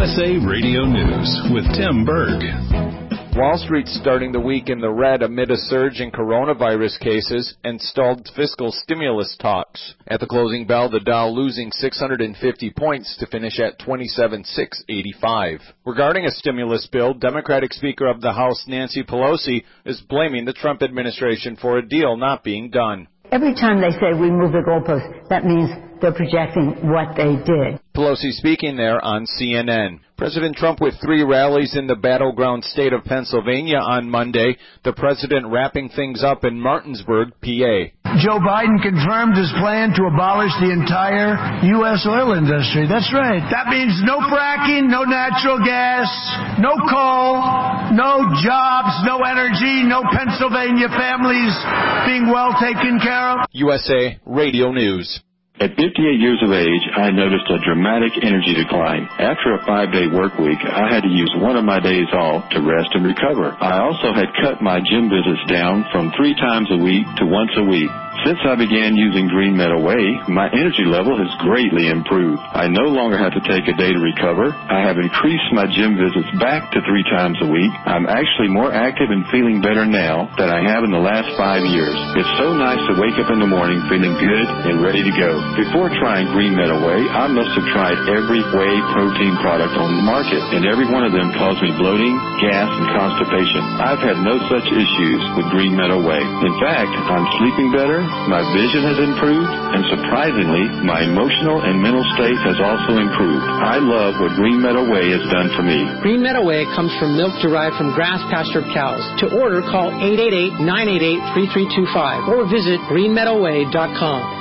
USA Radio News with Tim Berg. Wall Street starting the week in the red amid a surge in coronavirus cases and stalled fiscal stimulus talks. At the closing bell, the Dow losing 650 points to finish at 27,685. Regarding a stimulus bill, Democratic Speaker of the House Nancy Pelosi is blaming the Trump administration for a deal not being done. Every time they say we move the goalpost, that means they're projecting what they did. Pelosi speaking there on CNN. President Trump with 3 rallies in the battleground state of Pennsylvania on Monday, the president wrapping things up in Martinsburg, PA. Joe Biden confirmed his plan to abolish the entire U.S. oil industry. That's right. That means no fracking, no natural gas, no coal, no jobs, no energy, no Pennsylvania families being well taken care of. USA Radio News. At 58 years of age, I noticed a dramatic energy decline. After a 5-day work week, I had to use one of my days off to rest and recover. I also had cut my gym visits down from 3 times a week to once a week. Since I began using Green Meadow Whey, my energy level has greatly improved. I no longer have to take a day to recover. I have increased my gym visits back to 3 times a week. I'm actually more active and feeling better now than I have in the last 5 years. It's so nice to wake up in the morning feeling good and ready to go. Before trying Green Meadow Whey, I must have tried every whey protein product on the market, and every one of them caused me bloating, gas, and constipation. I've had no such issues with Green Meadow Whey. In fact, I'm sleeping better, my vision has improved, and surprisingly, my emotional and mental state has also improved. I love what Green Meadow Whey has done for me. Green Meadow Whey comes from milk derived from grass-pastured cows. To order, call 888-988-3325 or visit greenmeadowwhey.com.